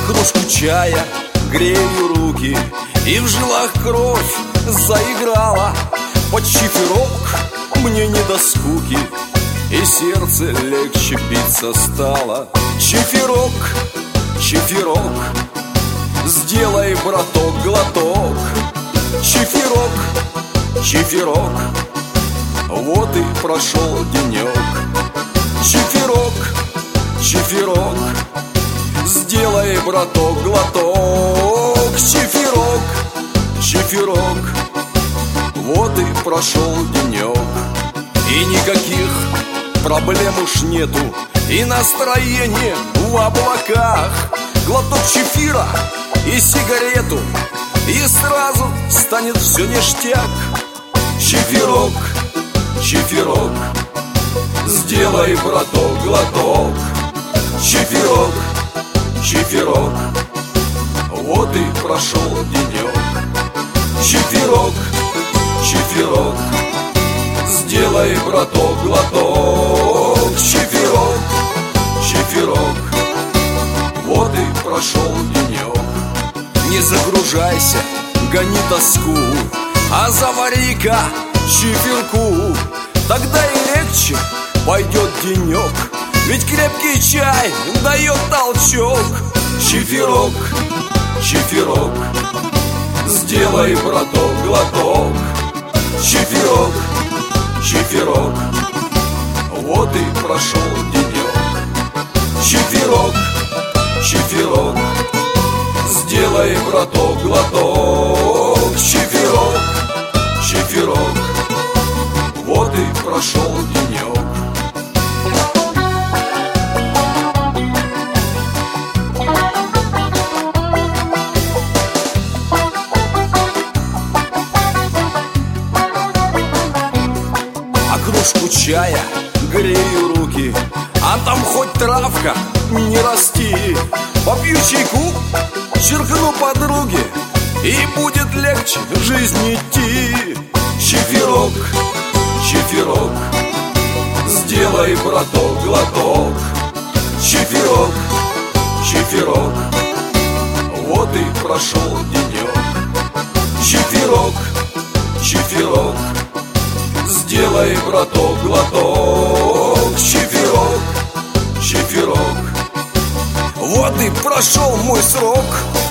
кружку чая, грею руки, и в жилах кровь заиграла. Под чиферок мне не до скуки, и сердце легче биться стало. Чиферок, чиферок, сделай, браток, глоток. Чиферок, чиферок, вот и прошел денек. Чиферок, чиферок, сделай, браток, глоток. Чиферок, чиферок, вот и прошел денек. И никаких проблем уж нету, и настроение в облаках. Глоток чефира и сигарету, и сразу станет все ништяк. Чиферок, чиферок, сделай, браток, глоток. Чиферок, чиферок, вот и прошел денек. Чиферок, чиферок, сделай, браток, глоток. Чиферок, чиферок, вот и прошел денек. Не загружайся, гони тоску, а завари-ка чиферку. Тогда и легче пойдет денек, ведь крепкий чай дает толчок. Чиферок, чиферок, сделай, браток, глоток. Чиферок, чиферок, вот и прошел денек. Чиферок, чиферок, сделай, браток, глоток. Чиферок, чиферок, вот и прошел денек. Кружку чая, грею руки, а там хоть травка не расти. Попью чайку, черкну подруге, и будет легче в жизни идти. Чиферок, чиферок, сделай, браток, глоток. Чиферок, чиферок, вот и прошел денек. Чиферок, чиферок, сделай, браток, глоток. Чиферок, чиферок, вот и прошел мой срок.